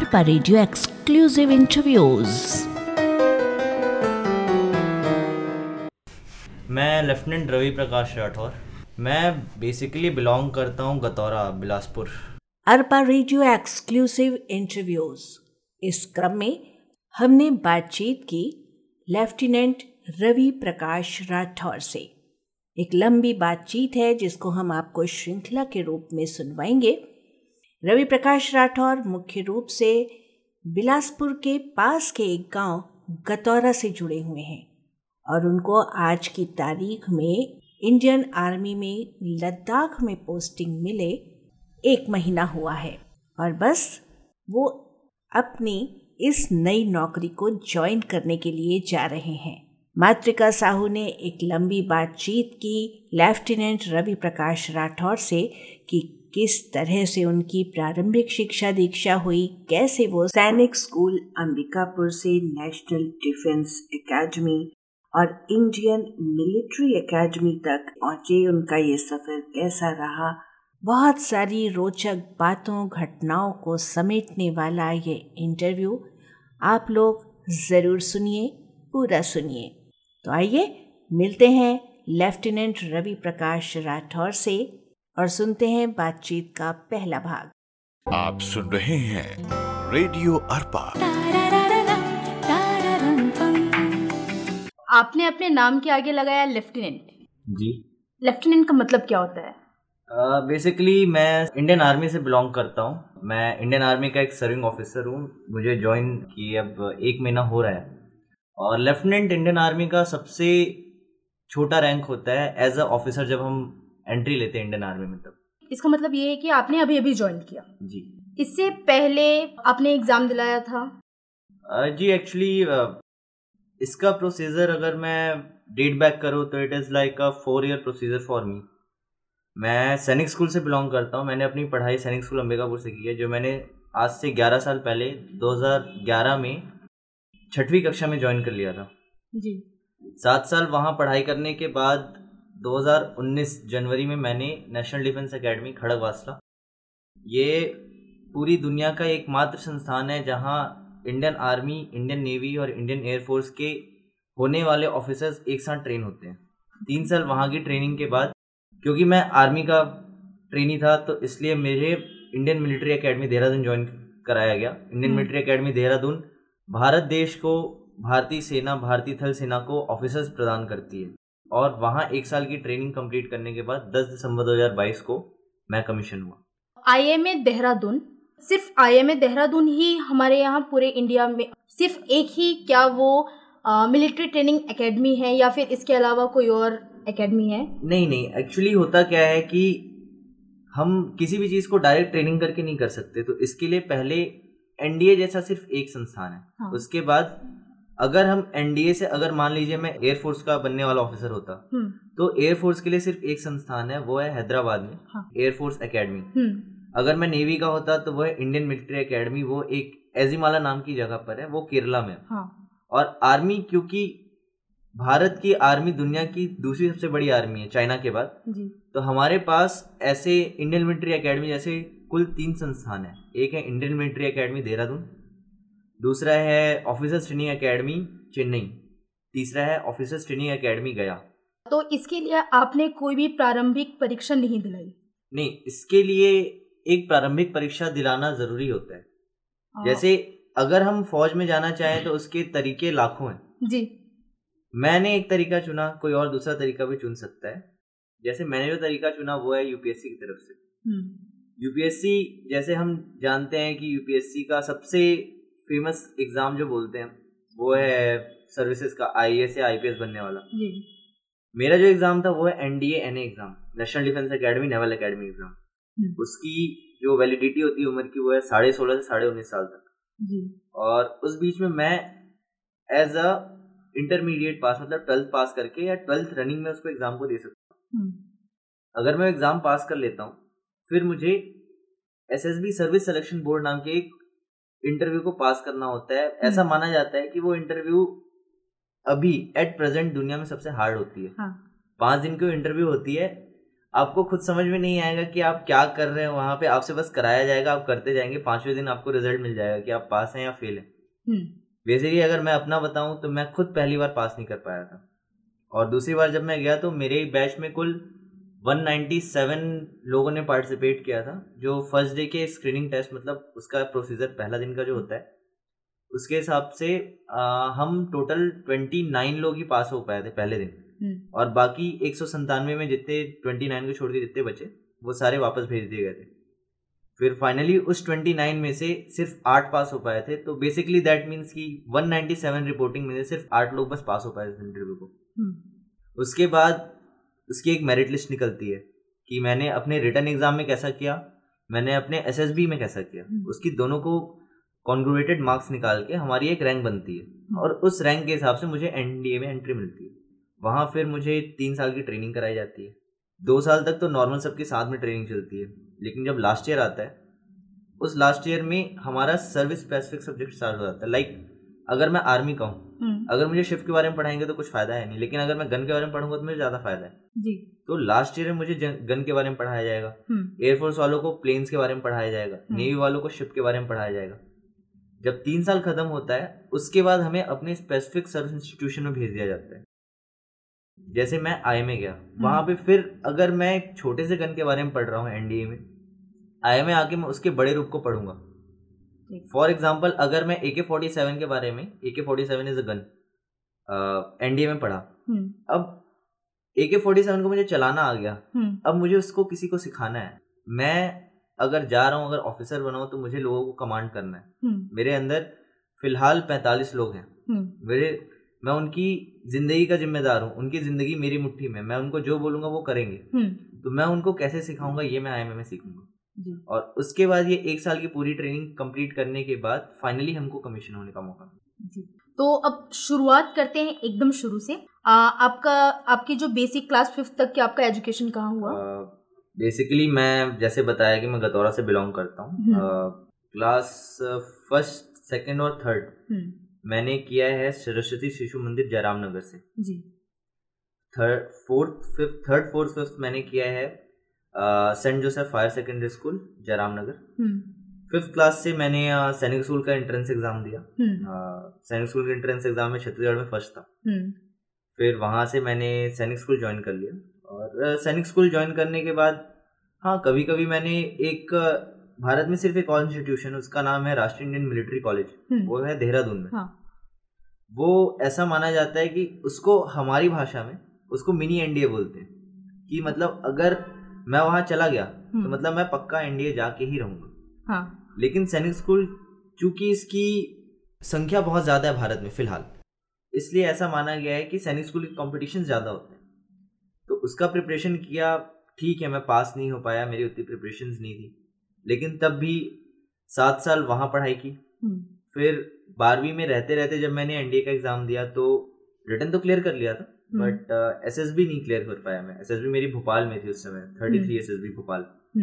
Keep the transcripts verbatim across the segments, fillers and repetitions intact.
Arpa radio exclusive interviews. मैं lieutenant Ravi Prakash Rathore. मैं basically belong करता हूँ Gataura, Bilaspur. Arpa radio exclusive interviews. इस क्रम में हमने बातचीत की लेफ्टिनेंट रवि प्रकाश राठौर से। एक लंबी बातचीत है जिसको हम आपको श्रृंखला के रूप में सुनवाएंगे। रवि प्रकाश राठौर मुख्य रूप से बिलासपुर के पास के एक गांव गतौरा से जुड़े हुए हैं और उनको आज की तारीख में इंडियन आर्मी में लद्दाख में पोस्टिंग मिले एक महीना हुआ है और बस वो अपनी इस नई नौकरी को ज्वाइन करने के लिए जा रहे हैं। मातृका साहू ने एक लंबी बातचीत की लेफ्टिनेंट रवि प्रकाश राठौर से कि किस तरह से उनकी प्रारंभिक शिक्षा दीक्षा हुई, कैसे वो सैनिक स्कूल अंबिकापुर से नेशनल डिफेंस एकेडमी और इंडियन मिलिट्री एकेडमी तक पहुंचे, उनका ये सफर कैसा रहा। बहुत सारी रोचक बातों घटनाओं को समेटने वाला ये इंटरव्यू आप लोग ज़रूर सुनिए, पूरा सुनिए। तो आइए मिलते हैं लेफ्टिनेंट रवि प्रकाश राठौर से और सुनते हैं बातचीत का पहला भाग। आप सुन रहे हैं रेडियो अरपा। आपने अपने नाम के आगे लगाया लेफ्टिनेंट। जी। लेफ्टिनेंट का मतलब क्या होता है? बेसिकली uh, मैं इंडियन आर्मी से बिलोंग करता हूँ। मैं इंडियन आर्मी का एक सर्विंग ऑफिसर हूँ। मुझे ज्वाइन किए अब एक महीना हो रहा है। और लेफ्टिनेंट इंडियन आर्मी का सबसे छोटा रैंक होता है एज अ ऑफिसर जब हम एंट्री लेते हैं इंडियन आर्मी में। तब इसका मतलब ये है कि आपने अभी अभी ज्वाइन किया। जी। इससे पहले आपने एग्जाम दिलाया था? uh, जी एक्चुअली uh, इसका प्रोसीजर अगर मैं डेट बैक करूँ तो it is like a four year procedure for me. मैं सैनिक स्कूल से बिलोंग करता हूँ। मैंने अपनी पढ़ाई सैनिक स्कूल अंबिकापुर से की है, जो मैंने आज से ग्यारह साल पहले दो हज़ार ग्यारह में छठवीं कक्षा में ज्वाइन कर लिया था। जी। सात साल वहाँ पढ़ाई करने के बाद दो हज़ार उन्नीस जनवरी में मैंने नेशनल डिफेंस एकेडमी खड़गवासला, ये पूरी दुनिया का एकमात्र संस्थान है जहाँ इंडियन आर्मी, इंडियन नेवी और इंडियन एयरफोर्स के होने वाले ऑफिसर्स एक साथ ट्रेन होते हैं। तीन साल वहाँ की ट्रेनिंग के बाद, क्योंकि मैं आर्मी का ट्रेनी था तो इसलिए मुझे Indian Military Academy Dehradun join कराया गया। Indian Military Academy Dehradun Bharat देश को, भारतीय सेना, भारतीय थल सेना को ऑफिसर्स प्रदान करती है और वहाँ एक साल की ट्रेनिंग कंप्लीट करने के बाद दस दिसंबर दो हज़ार बाईस को मैं कमीशन हुआ। आईएमए देहरादून, सिर्फ आईएमए देहरादून ही हमारे यहाँ पूरे इंडिया में सिर्फ एक ही क्या वो मिलिट्री ट्रेनिंग एकेडमी है या फिर इसके अलावा कोई और एकेडमी है? नहीं नहीं, एक्चुअली होता क्या है कि हम किसी भी चीज़ को डायरेक्ट ट्रेनिंग करके नहीं कर सकते, तो इसके लिए पहले एनडीए जैसा सिर्फ एक संस्थान है। हाँ। उसके बाद अगर हम एनडीए से, अगर मान लीजिए मैं एयरफोर्स का बनने वाला ऑफिसर होता तो एयरफोर्स के लिए सिर्फ एक संस्थान है, वो है हैदराबाद में। हाँ। Air force academy. अगर मैं नेवी का होता तो वो है इंडियन मिलिट्री एकेडमी, वो एक एजिमाला नाम की जगह पर है, वो केरला में। हाँ। और आर्मी, क्योंकि भारत की आर्मी दुनिया की दूसरी सबसे बड़ी आर्मी है चाइना के बाद, तो हमारे पास ऐसे इंडियन मिलिट्री एकेडमी जैसे कुल तीन संस्थान है। एक है इंडियन मिलिट्री एकेडमी देहरादून, दूसरा है ऑफिसर्स ट्रेनिंग एकेडमी चेन्नई, तीसरा है ऑफिसर्स ट्रेनिंग एकेडमी गया। तो इसके लिए आपने कोई भी प्रारंभिक परीक्षा नहीं दिलाई? नहीं, इसके लिए एक प्रारंभिक परीक्षा दिलाना जरूरी होता है। जैसे अगर हम फौज में जाना चाहें तो उसके तरीके लाखों हैं। जी। मैंने एक तरीका चुना, कोई और दूसरा तरीका भी चुन सकता है। जैसे मैंने जो तरीका चुना वो है यूपीएससी की तरफ से। यूपीएससी, जैसे हम जानते हैं कि यूपीएससी का सबसे फेमस एग्जाम जो बोलते हैं वो है सर्विसेज का, आईएएस या आईपीएस बनने वाला। जी। मेरा जो एग्जाम था वो है NDA NA exam, National Defence Academy naval academy exam. उसकी जो वैलिडिटी होती है उम्र की वो है साढ़े सोलह से साढ़े उन्नीस साल तक। जी। और उस बीच में मैं एज अ इंटरमीडिएट पास, मतलब ट्वेल्थ पास करके या ट्वेल्थ रनिंग में उसको एग्जाम को दे सकता हूँ। अगर मैं एग्जाम पास कर लेता हूँ फिर मुझे एसएसबी सर्विस सिलेक्शन बोर्ड नाम के एक इंटरव्यू को पास करना होता है। ऐसा माना जाता है कि वो इंटरव्यू अभी एट प्रेजेंट दुनिया में सबसे हार्ड होती है। हाँ। पाँच दिन की इंटरव्यू होती है। आपको खुद समझ में नहीं आएगा कि आप क्या कर रहे हैं वहाँ पे। आपसे बस कराया जाएगा, आप करते जाएंगे, पांचवें दिन आपको रिजल्ट मिल जाएगा कि आप पास हैं या फेल हैं। बेसिकली अगर मैं अपना बताऊं तो मैं खुद पहली बार पास नहीं कर पाया था, और दूसरी बार जब मैं गया तो मेरे बैच में कुल एक सौ सत्तानवे लोगों ने पार्टिसिपेट किया था। जो फर्स्ट डे के स्क्रीनिंग टेस्ट, मतलब उसका प्रोसीजर पहला दिन का जो होता है, उसके हिसाब से आ, हम टोटल उनतीस लोग ही पास हो पाए थे पहले दिन, और बाकी एक सौ संतानवे में जितने उनतीस को छोड़ के जितने बचे वो सारे वापस भेज दिए गए थे। फिर फाइनली उस उनतीस में से सिर्फ आठ पास हो पाए थे। तो बेसिकली दैट मीन्स कि एक सौ सत्तानवे रिपोर्टिंग में से सिर्फ आठ लोग बस पास हो पाए थे इंटरव्यू को। उसके बाद उसकी एक मेरिट लिस्ट निकलती है कि मैंने अपने रिटन एग्जाम में कैसा किया, मैंने अपने एसएसबी में कैसा किया, उसकी दोनों को कॉन्ग्रुएटेड मार्क्स निकाल के हमारी एक रैंक बनती है, और उस रैंक के हिसाब से मुझे एनडीए में एंट्री मिलती है। वहाँ फिर मुझे तीन साल की ट्रेनिंग कराई जाती है। दो साल तक तो नॉर्मल सबके साथ में ट्रेनिंग चलती है, लेकिन जब लास्ट ईयर आता है, उस लास्ट ईयर में हमारा सर्विस स्पेसिफिक सब्जेक्ट स्टार्ट हो जाता है। लाइक अगर मैं आर्मी का हूँ, अगर मुझे शिफ्ट के बारे में पढ़ाएंगे तो कुछ फायदा है नहीं, लेकिन अगर मैं गन के बारे में पढ़ूंगा तो मुझे ज्यादा फायदा है जी। तो लास्ट ईयर में मुझे गन के बारे में पढ़ाया जाएगा, एयरफोर्स वालों को प्लेन्स के बारे में पढ़ाया जाएगा, नेवी वालों को शिप के बारे में पढ़ाया जाएगा। जब तीन साल खत्म होता है उसके बाद हमें अपने स्पेसिफिक सर्विस इंस्टीट्यूशन में भेज दिया जाता है। जैसे मैं आई में गया, वहां पे फिर अगर मैं एक छोटे से गन के बारे में पढ़ रहा हूँ एनडीए में, आई में आके मैं उसके बड़े रूप को पढ़ूंगा। फॉर एग्जाम्पल अगर मैं ए के फोर्टी सेवन के बारे में, A K forty seven is a gun, NDA में पढ़ा, अब ए के फोर्टी सेवन को मुझे चलाना आ गया, अब मुझे उसको किसी को सिखाना है। मैं अगर जा रहा हूँ, अगर ऑफिसर बना हूँ तो मुझे लोगों को कमांड करना है। मेरे अंदर फिलहाल पैंतालीस लोग हैं, मेरे मैं उनकी जिंदगी का जिम्मेदार हूँ, उनकी जिंदगी मेरी मुट्ठी में, मैं उनको जो बोलूंगा वो करेंगे। तो मैं उनको कैसे सिखाऊंगा ये मैं आई एम ए में सीखूंगा। और उसके बाद ये एक साल की पूरी ट्रेनिंग कंप्लीट करने के बाद फाइनली हमको कमीशन होने का मौका मिला। तो अब शुरुआत करते हैं एकदम शुरू से। आ, आपका आपकी जो बेसिक क्लास फिफ्थ तक की आपका एजुकेशन कहाँ हुआ? बेसिकली uh, मैं जैसे बताया कि मैं गतौरा से बिलोंग करता हूँ। क्लास फर्स्ट, सेकंड और थर्ड मैंने किया है सरस्वती शिशु मंदिर जयराम नगर से जी। Third fourth fifth third fourth fifth मैंने किया है saint Joseph higher secondary school Jairam Nagar. Fifth class से मैंने सैनिक स्कूल का एंट्रेंस एग्जाम दिया। सैनिक स्कूल का एंट्रेंस एग्जाम में छत्तीसगढ़ में फर्स्ट था। फिर वहाँ से मैंने सैनिक स्कूल ज्वाइन कर लिया, और सैनिक स्कूल ज्वाइन करने के बाद हाँ कभी कभी मैंने एक भारत में सिर्फ एक और इंस्टीट्यूशन, उसका नाम है राष्ट्रीय इंडियन मिलिट्री कॉलेज, वो है देहरादून में। हाँ। वो ऐसा माना जाता है कि उसको हमारी भाषा में उसको मिनी एनडीए बोलते हैं, कि मतलब अगर मैं वहां चला गया तो मतलब मैं पक्का एनडीए जाके ही रहूंगा। हाँ। लेकिन सैनिक स्कूल चूंकि इसकी संख्या बहुत ज्यादा है भारत में फिलहाल, इसलिए ऐसा माना गया है कि सैनिक स्कूल के कॉम्पिटिशन ज्यादा होते हैं। तो उसका प्रिपरेशन किया, ठीक है मैं पास नहीं हो पाया, मेरी उतनी प्रिपरेशन नहीं थी, लेकिन तब भी सात साल वहाँ पढ़ाई की। फिर बारहवीं में रहते रहते जब मैंने एनडीए का एग्जाम दिया तो रिटन तो क्लियर कर लिया था, बट एसएसबी नहीं क्लियर कर पाया मैं। एसएसबी मेरी भोपाल में थी उस समय, तैंतीस एसएसबी भोपाल।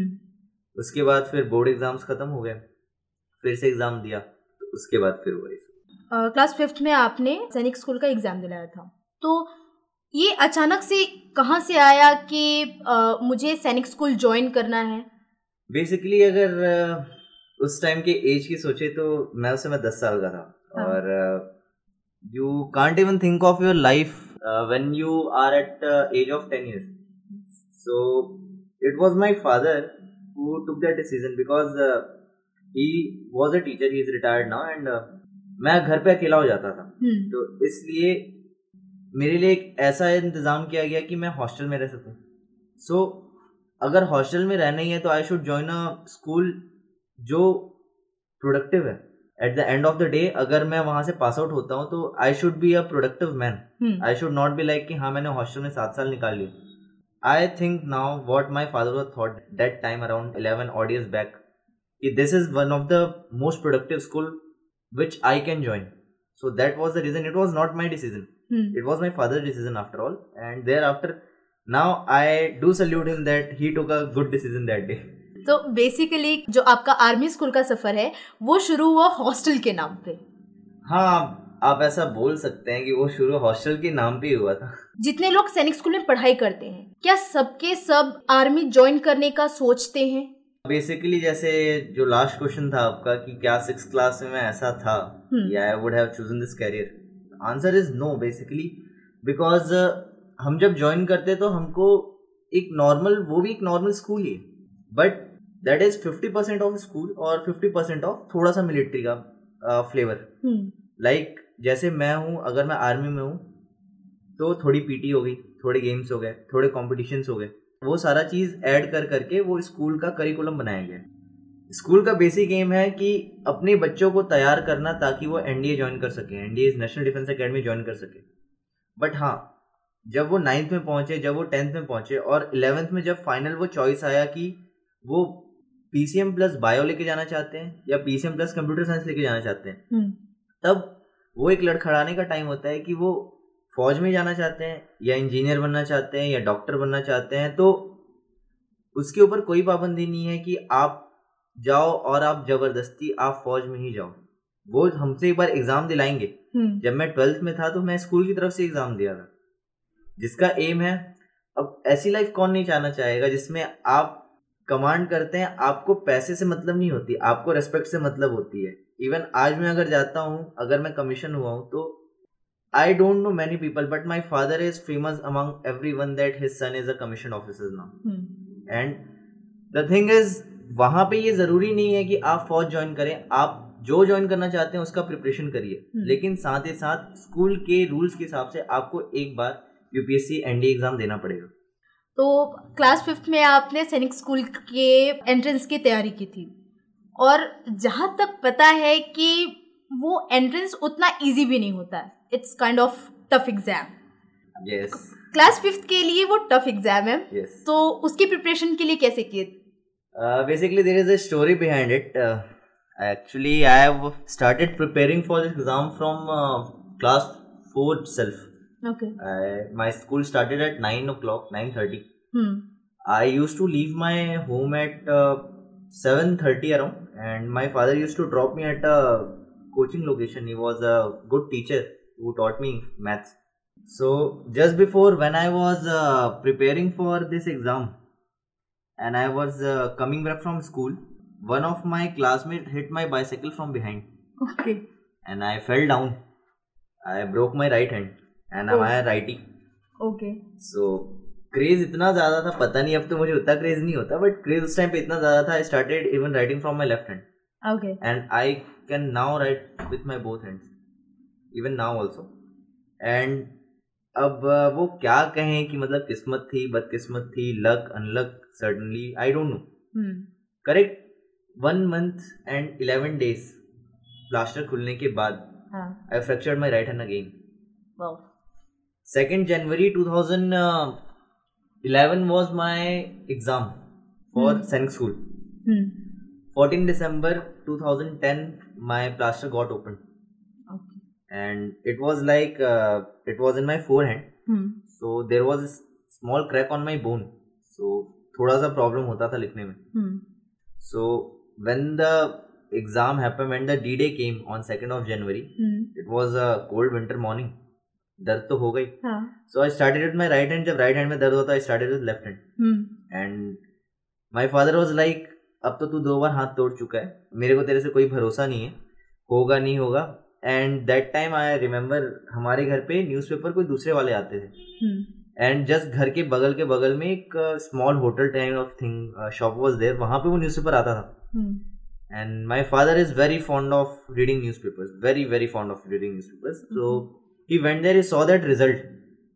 उसके बाद फिर बोर्ड एग्जाम्स खत्म हो गए, फिर से एग्जाम दिया, तो उसके बाद फिर वही क्लास फिफ्थ में आपने सैनिक स्कूल का एग्जाम दिलाया था। तो ये अचानक से कहाँ से आया कि uh, मुझे सैनिक स्कूल ज्वाइन करना है? बेसिकली अगर uh, उस टाइम के एज की सोचे तो मैं उस समय दस साल का था। हाँ. और you can't even think of your life when you are at age of ten years. So it was my father who took that decision because he was a teacher, he is retired now, and मैं घर पे अकेला हो जाता था। तो इसलिए मेरे लिए एक ऐसा इंतजाम किया गया कि मैं हॉस्टल में रह सकूं। सो so, अगर हॉस्टल में रहना ही है तो I should join a school जो प्रोडक्टिव है। At the end of the day अगर मैं वहां से पास आउट होता हूं तो I should be a productive man. I should not be like कि हाँ मैंने हॉस्टल में सात साल निकाल लिए। I think now what my father was thought that time around eleven odd years back कि this is one of the most productive school which I can join. So that was the reason. It was not my decision. Hmm. It was my father's decision after all. And thereafter, now I do salute him that he took a good decision that day. तो basically जो आपका army school का सफर है वो शुरू हुआ hostel के नाम पे। हाँ, आप ऐसा बोल सकते हैं कि वो शुरू हॉस्टल के नाम पे ही हुआ था। जितने लोग सैनिक स्कूल में पढ़ाई करते हैं, क्या सबके सब आर्मी ज्वाइन करने का सोचते हैं? बेसिकली जैसे जो लास्ट क्वेश्चन था आपका कि क्या सिक्स क्लास में ऐसा था या I would have chosen this career, answer is no basically, because हम जब ज्वाइन करते तो हमको एक नॉर्मल, वो भी एक नॉर्मल स्कूल ही है, but that is fifty percent of school और फिफ्टी परसेंट ऑफ थोड़ा सा मिलिट्री का फ्लेवर। लाइक जैसे मैं हूँ, अगर मैं आर्मी में हूँ तो थोड़ी पीटी हो गई, थोड़े गेम्स हो गए, थोड़े कॉम्पिटिशन्स हो गए, वो सारा चीज़ ऐड कर करके वो स्कूल का करिकुलम बनाया गया। स्कूल का बेसिक एम है कि अपने बच्चों को तैयार करना ताकि वो एनडीए ज्वाइन कर सके, NDA National Defence Academy join कर सके। बट हाँ, जब वो नाइन्थ में पहुंचे, जब वो टेंथ में पहुंचे और इलेवेंथ में जब फाइनल वो चॉइस आया कि वो पीसीएम प्लस बायो लेके जाना चाहते हैं या पीसीएम प्लस कंप्यूटर साइंस लेके जाना चाहते हैं, तब वो एक लड़खड़ाने का टाइम होता है कि वो फौज में जाना चाहते हैं या इंजीनियर बनना चाहते हैं या डॉक्टर बनना चाहते हैं। तो उसके ऊपर कोई पाबंदी नहीं है कि आप जाओ और आप जबरदस्ती आप फौज में ही जाओ। वो हमसे एक बार एग्जाम दिलाएंगे। जब मैं ट्वेल्थ में था तो मैं स्कूल की तरफ से एग्जाम दिया था, जिसका एम है, अब ऐसी लाइफ कौन नहीं चाहना चाहेगा जिसमें आप कमांड करते हैं, आपको पैसे से मतलब नहीं होती, आपको रेस्पेक्ट से मतलब होती है। इवन आज मैं अगर जाता हूँ, अगर मैं कमीशन हुआ हूँ, तो I don't know many people, but my father is famous among everyone that his son is a commissioned officer now. Hmm. And the thing is, वहाँ पे ये ज़रूरी नहीं है कि आप फौज ज्वाइन करें, आप जो ज्वाइन करना चाहते हैं उसका प्रिपरेशन करिए, hmm. लेकिन साथ ही साथ स्कूल के रूल्स के हिसाब से आपको एक बार यूपीएससी एनडीए एग्जाम देना पड़ेगा। तो क्लास फिफ्थ में आपने सैनिक स्कूल के एंट्रेंस की तैयारी की थी, और जहाँ तक पता है कि वो एंट्रेंस उतना इजी भी नहीं होता है, it's kind of tough exam. Yes, class fifth के लिए वो टफ एग्जाम है। yes. तो उसकी प्रिपरेशन के लिए कैसे किए? Basically there is a story behind it. Actually I have started preparing for this exam from class four itself. Okay. Uh, my school started at nine o'clock, nine thirty. Hmm. I used to leave my home at uh, seven thirty around, and my father used to drop me at a coaching location. He was a good teacher who taught me maths. So just before, when I was uh, preparing for this exam and I was uh, coming back from school, one of my classmates hit my bicycle from behind. Okay. And I fell down. I broke my right hand and oh. I am righty. Okay. So craze इतना ज़्यादा था, पता नहीं अब तो मुझे उतना craze नहीं होता, बट क्रेज उस टाइम पे इतना ज़्यादा था, I started even writing from my left hand. Okay. And I can now write with my both hands, even now also. And अब वो क्या कहें कि मतलब किस्मत थी, बदकिस्मत थी, लक, अनलक, certainly I don't know. Hmm. Correct. One month and eleven days plaster खुलने के बाद हाँ. I fractured my right hand again. Wow. Second January twenty eleven was my exam for Hmm. Sainik School. Hmm. fourteen December twenty ten my plaster got opened. Okay. And it was like uh, it was in my forehand. Hmm. So there was a small crack on my bone. So थोड़ा सा problem होता था लिखने में. Hmm. So when the exam happened, when the D-Day came on second of January, Hmm. it was a cold winter morning. दर्द तो हो गई. हाँ. So I started with my right hand. जब right hand में दर्द होता I started with left hand. Hmm. And my father was like, अब तो तू दो बार हाथ तोड़ चुका है, मेरे को तेरे से कोई भरोसा नहीं है, होगा नहीं होगा. And that time I remember हमारे घर पे न्यूज़पेपर कोई दूसरे वाले आते थे. एंड जस्ट घर के बगल के बगल में एक small hotel type of thing shop was there, वहाँ पे वो न्यूज़पेपर आता था. And my father is very fond of reading newspapers, very very fond of reading newspapers. So he went there, he saw that result.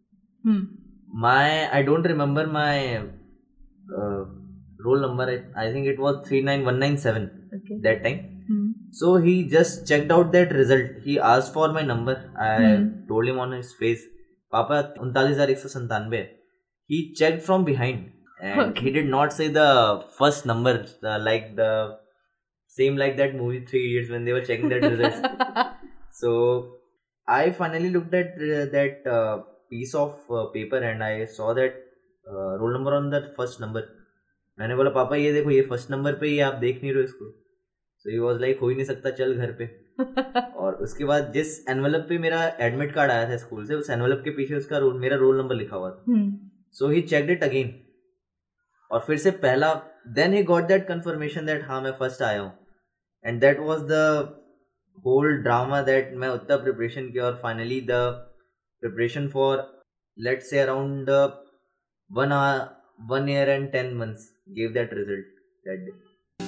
My I don't remember my roll number, I, I think it was three nine one nine seven. Okay. That time. Hmm. So he just checked out that result. He asked for my number. I hmm. told him on his face, Papa, उनतालीस हज़ार एक सौ संतानवे. He checked from behind and okay. he did not say the first number, the, like the same like that movie Three Idiots when they were checking that results. So I finally looked at uh, that uh, piece of uh, paper and I saw that uh, roll number on that first number. मैंने बोला पापा ये देखो ये first number पे ही आप देख नहीं रहे हो इसको. सो ही वाज लाइक हो ही नहीं सकता, चल घर पे. और उसके बाद जिस एनवेलप पे मेरा एडमिट कार्ड आया था स्कूल से, उस एनवेलप के पीछे उसका रोल, मेरा रोल नंबर लिखा हुआ था. So he checked it again और फिर से पहला, then he got that confirmation that हाँ मैं फर्स्ट आया हूँ. And that was the whole drama that मैं उतना प्रिपरेशन किया और finally the preparation for let's say around one one year and ten months gave that result that day.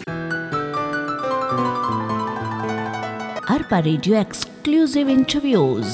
Arpa radio exclusive interviews.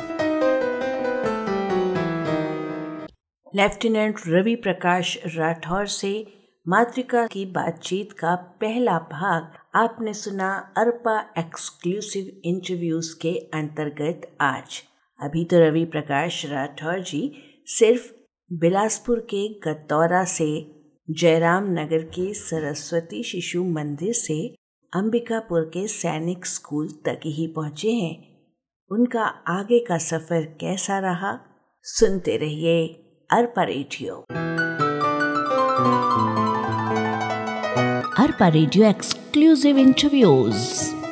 Lieutenant Ravi Prakash Rathore से मातृका की बातचीत का पहला भाग आपने सुना अरपा एक्सक्लूसिव इंटरव्यूज के अंतर्गत. आज अभी तो रवि प्रकाश राठौर जी सिर्फ बिलासपुर के गतौरा से जयराम नगर के सरस्वती शिशु मंदिर से अंबिकापुर के सैनिक स्कूल तक ही पहुंचे हैं. उनका आगे का सफर कैसा रहा, सुनते रहिए Arpa radio. Arpa radio exclusive interviews.